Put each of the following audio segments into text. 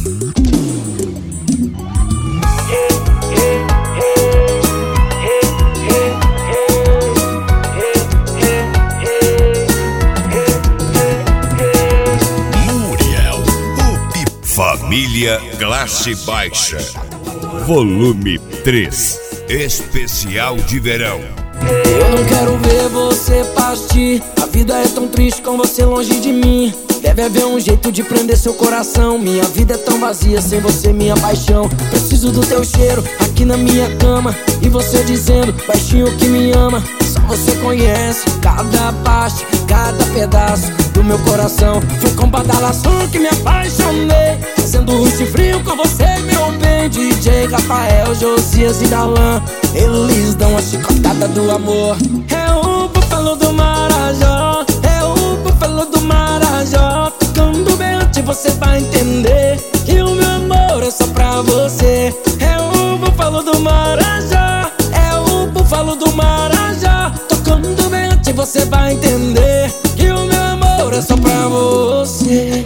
Família Classe Baixa, volume 3, especial de verão. Eu não quero ver você partir. A vida é tão triste com você longe de mim. Deve haver um jeito de prender seu coração. Minha vida é tão vazia sem você, minha paixão. Preciso do teu cheiro aqui na minha cama. E você dizendo, baixinho, que me ama. Só você conhece cada parte, cada pedaço do meu coração. Foi com badalação que me apaixonei, fazendo rush frio com você, meu bem. DJ Rafael, Josias e Darlan, eles dão a chicotada do amor. É o búfalo do Marajó, é o búfalo do Marajó. Tocando bem antes você vai entender que o meu amor é só pra você. É o búfalo do Marajó, é o búfalo do Marajó. Tocando bem antes você vai entender que o meu amor é só pra você.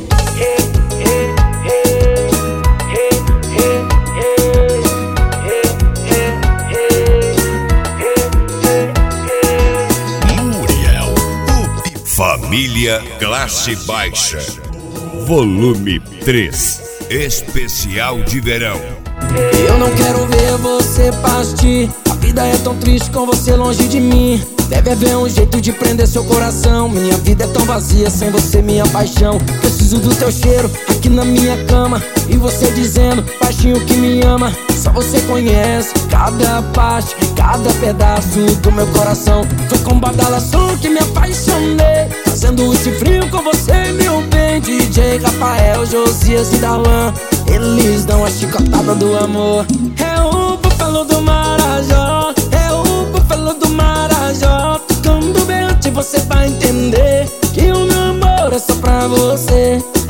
Família Classe Baixa, volume 3, especial de verão. Eu não quero ver você partir. A vida é tão triste com você longe de mim. Deve haver um jeito de prender seu coração. Minha vida é tão vazia sem você, minha paixão. Preciso do teu cheiro aqui na minha cama. E você dizendo, baixinho, que me ama. Só você conhece cada parte, cada pedaço do meu coração. Foi com badalação que me apaixonei, fazendo rush frio com você, meu bem. DJ Rafael, Josias e Darlan, eles dão a chicotada do amor. É o búfalo do Marajó, é o búfalo do Marajó. Tocando bem antes você vai entender que o meu amor é só pra você.